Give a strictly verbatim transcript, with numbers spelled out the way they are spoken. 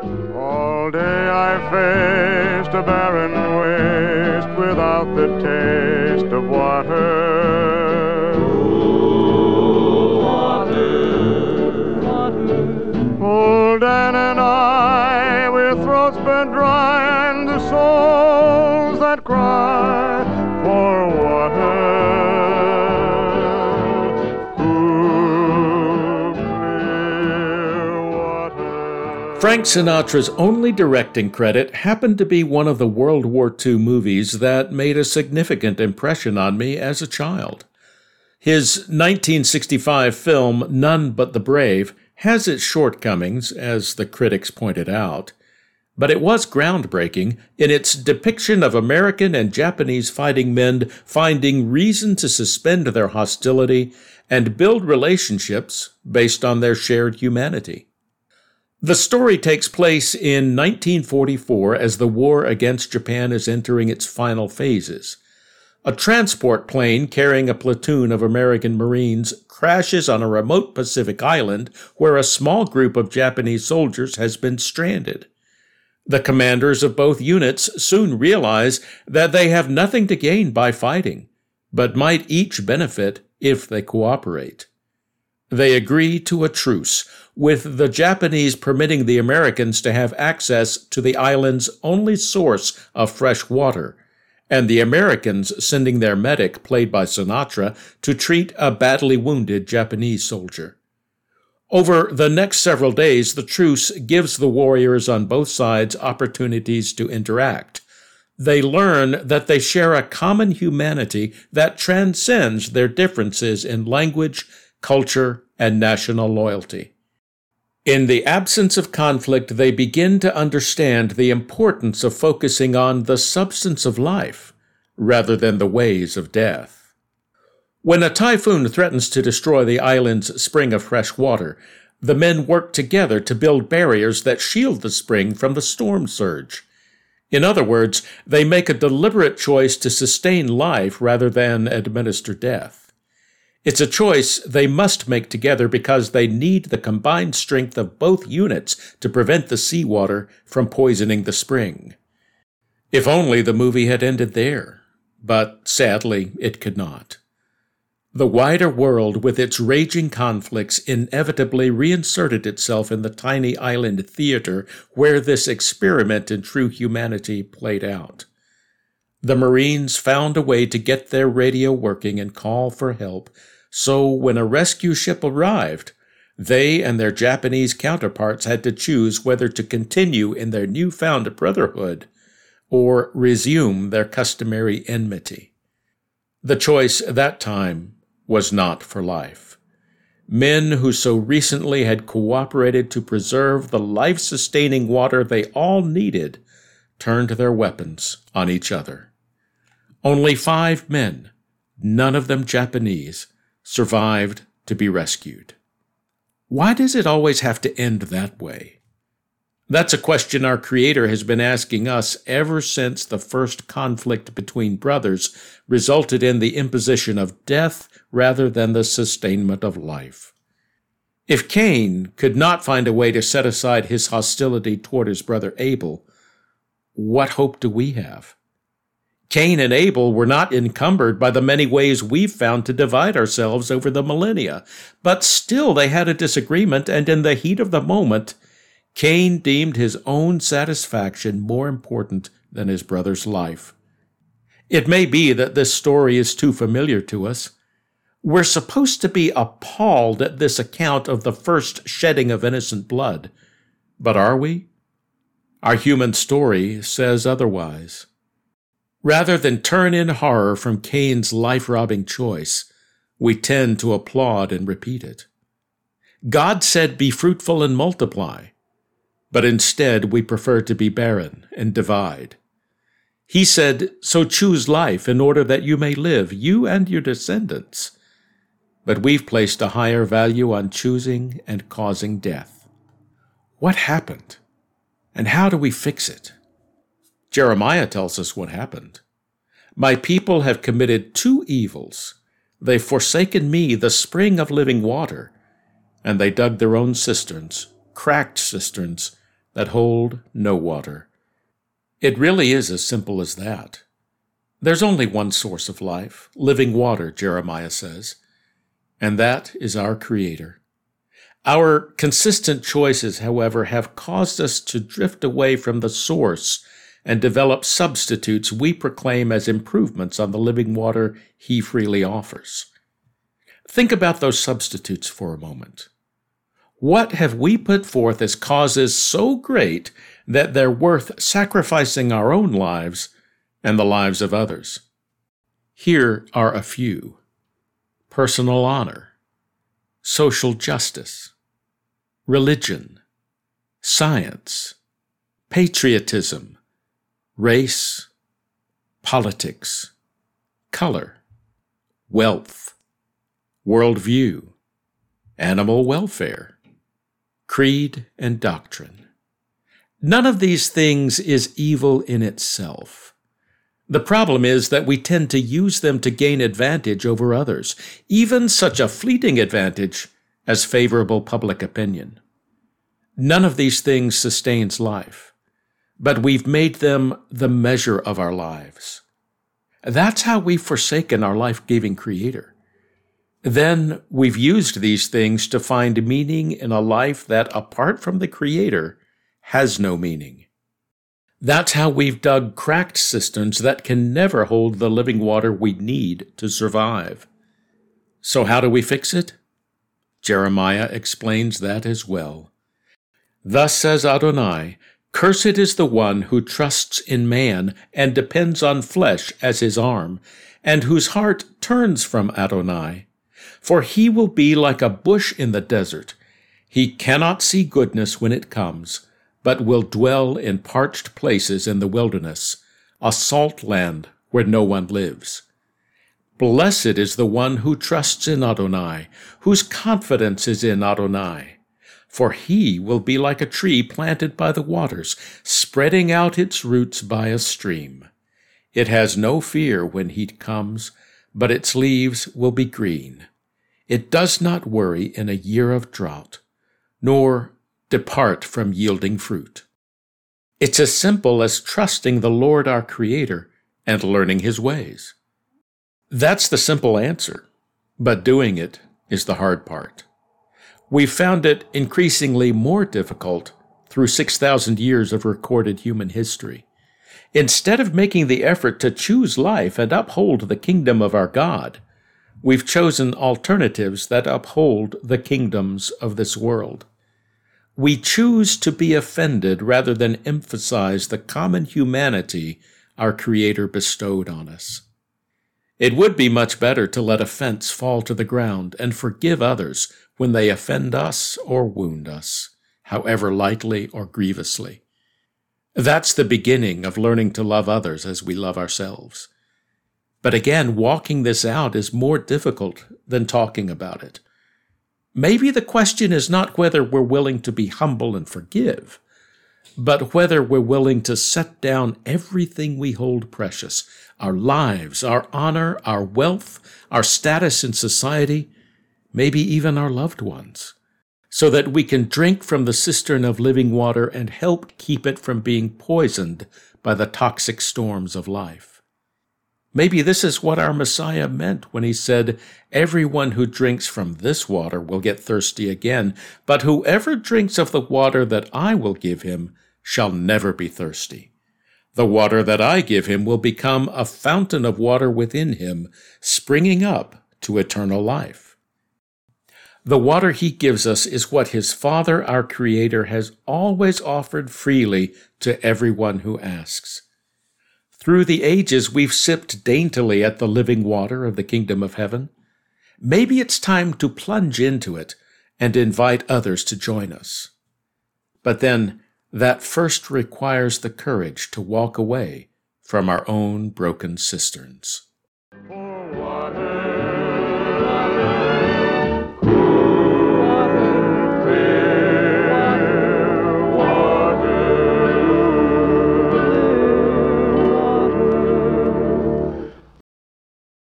All day I faced a barren waste without the taste of water. Oh, water, water. Old Dan and I, with throats burned dry and the souls that cry for water. Cool, clear water. Frank Sinatra's only directing credit happened to be one of the World War Two movies that made a significant impression on me as a child. His nineteen sixty-five film, None But the Brave, has its shortcomings, as the critics pointed out, but it was groundbreaking in its depiction of American and Japanese fighting men finding reason to suspend their hostility and build relationships based on their shared humanity. The story takes place in nineteen forty-four as the war against Japan is entering its final phases. A transport plane carrying a platoon of American Marines crashes on a remote Pacific island where a small group of Japanese soldiers has been stranded. The commanders of both units soon realize that they have nothing to gain by fighting, but might each benefit if they cooperate. They agree to a truce, with the Japanese permitting the Americans to have access to the island's only source of fresh water, and the Americans sending their medic, played by Sinatra, to treat a badly wounded Japanese soldier. Over the next several days, the truce gives the warriors on both sides opportunities to interact. They learn that they share a common humanity that transcends their differences in language, culture, and national loyalty. In the absence of conflict, they begin to understand the importance of focusing on the substance of life rather than the ways of death. When a typhoon threatens to destroy the island's spring of fresh water, the men work together to build barriers that shield the spring from the storm surge. In other words, they make a deliberate choice to sustain life rather than administer death. It's a choice they must make together because they need the combined strength of both units to prevent the seawater from poisoning the spring. If only the movie had ended there, but sadly it could not. The wider world with its raging conflicts inevitably reinserted itself in the tiny island theater where this experiment in true humanity played out. The Marines found a way to get their radio working and call for help, so when a rescue ship arrived, they and their Japanese counterparts had to choose whether to continue in their newfound brotherhood or resume their customary enmity. The choice that time was not for life. Men who so recently had cooperated to preserve the life-sustaining water they all needed turned their weapons on each other. Only five men, none of them Japanese, survived to be rescued. Why does it always have to end that way? That's a question our Creator has been asking us ever since the first conflict between brothers resulted in the imposition of death rather than the sustainment of life. If Cain could not find a way to set aside his hostility toward his brother Abel, what hope do we have? Cain and Abel were not encumbered by the many ways we've found to divide ourselves over the millennia, but still they had a disagreement, and in the heat of the moment, Cain deemed his own satisfaction more important than his brother's life. It may be that this story is too familiar to us. We're supposed to be appalled at this account of the first shedding of innocent blood, but are we? Our human story says otherwise. Rather than turn in horror from Cain's life-robbing choice, we tend to applaud and repeat it. God said, "Be fruitful and multiply," but instead we prefer to be barren and divide. He said, "So choose life in order that you may live, you and your descendants." But we've placed a higher value on choosing and causing death. What happened? And how do we fix it? Jeremiah tells us what happened. "My people have committed two evils. They've forsaken me, the spring of living water, and they dug their own cisterns, cracked cisterns, that hold no water. It really is as simple as that. There's only one source of life, living water, Jeremiah says, and that is our Creator. Our consistent choices, however, have caused us to drift away from the source and develop substitutes we proclaim as improvements on the living water He freely offers. Think about those substitutes for a moment. What have we put forth as causes so great that they're worth sacrificing our own lives and the lives of others? Here are a few: personal honor, social justice, religion, science, patriotism, race, politics, color, wealth, worldview, animal welfare, creed, and doctrine. None of these things is evil in itself. The problem is that we tend to use them to gain advantage over others, even such a fleeting advantage as favorable public opinion. None of these things sustains life, but we've made them the measure of our lives. That's how we've forsaken our life-giving Creator. Then we've used these things to find meaning in a life that, apart from the Creator, has no meaning. That's how we've dug cracked cisterns that can never hold the living water we need to survive. So how do we fix it? Jeremiah explains that as well. Thus says Adonai, "Cursed is the one who trusts in man and depends on flesh as his arm, and whose heart turns from Adonai. For he will be like a bush in the desert. He cannot see goodness when it comes, but will dwell in parched places in the wilderness, a salt land where no one lives. Blessed is the one who trusts in Adonai, whose confidence is in Adonai. For he will be like a tree planted by the waters, spreading out its roots by a stream. It has no fear when heat comes, but its leaves will be green. It does not worry in a year of drought, nor depart from yielding fruit." It's as simple as trusting the Lord our Creator and learning His ways. That's the simple answer, but doing it is the hard part. We've found it increasingly more difficult through six thousand years of recorded human history. Instead of making the effort to choose life and uphold the kingdom of our God, we've chosen alternatives that uphold the kingdoms of this world. We choose to be offended rather than emphasize the common humanity our Creator bestowed on us. It would be much better to let offense fall to the ground and forgive others when they offend us or wound us, however lightly or grievously. That's the beginning of learning to love others as we love ourselves. But again, walking this out is more difficult than talking about it. Maybe the question is not whether we're willing to be humble and forgive, but whether we're willing to set down everything we hold precious, our lives, our honor, our wealth, our status in society, maybe even our loved ones, so that we can drink from the cistern of living water and help keep it from being poisoned by the toxic storms of life. Maybe this is what our Messiah meant when he said, "Everyone who drinks from this water will get thirsty again, but whoever drinks of the water that I will give him shall never be thirsty. The water that I give him will become a fountain of water within him, springing up to eternal life." The water he gives us is what his Father, our Creator, has always offered freely to everyone who asks. Through the ages, we've sipped daintily at the living water of the kingdom of heaven. Maybe it's time to plunge into it and invite others to join us. But then, that first requires the courage to walk away from our own broken cisterns.